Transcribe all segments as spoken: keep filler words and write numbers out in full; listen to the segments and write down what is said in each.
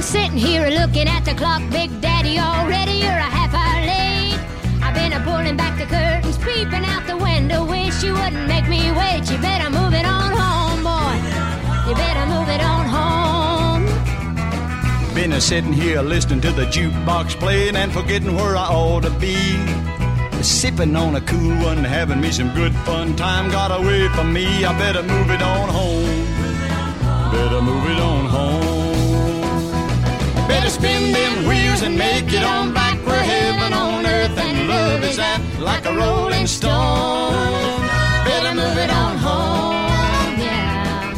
sitting here looking at the clock, Big Daddy, already you're a half hour late. I've been a pulling back the curtains, peeping out the window, wish you wouldn't make me wait. You better move it on home, boy. You better move it on home. Been a sitting here listening to the jukebox playing and forgetting where I ought to be. Sipping on a cool one, having me some good fun time got away from me. I better move it on home. Better move it on home. Better spin them wheels and make it on back where heaven on earth and love is at, like a rolling stone. Better move it on home, yeah.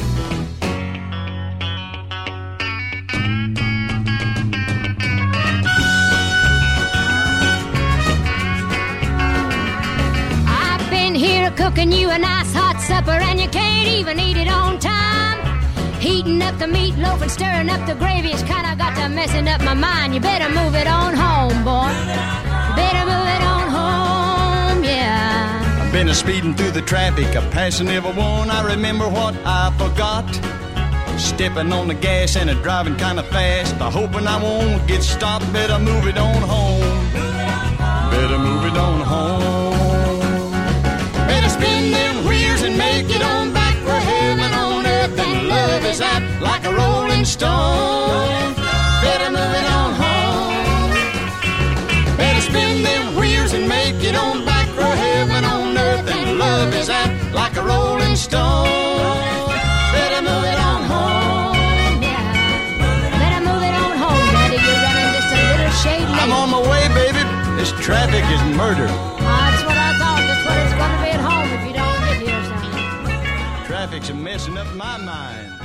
I've been here cooking you a nice hot supper and you can't even eat it on time. Heating up the meatloaf and stirring up the gravy, it's kinda got to messing up my mind. You better move it on home, boy. You better move it on home, yeah. I've been a speeding through the traffic, a passing everyone. I remember what I forgot. Stepping on the gas and a driving kinda fast, a hoping I won't get stopped. Better move it on home. Better move it on home. Better spin them wheels and make it on back where heaven on earth and love is at, like a rolling stone. Better move it on home. Better spin them wheels and make it on back where heaven on earth and love is at, like a rolling stone. Better move it on home. Yeah. Better move it on home, Daddy. You're running just a little shade late. I'm on my way, baby. This traffic is murder. Oh, that's what I thought. That's what it's gonna be at home if you don't get here, son. Traffic's a messing up my mind.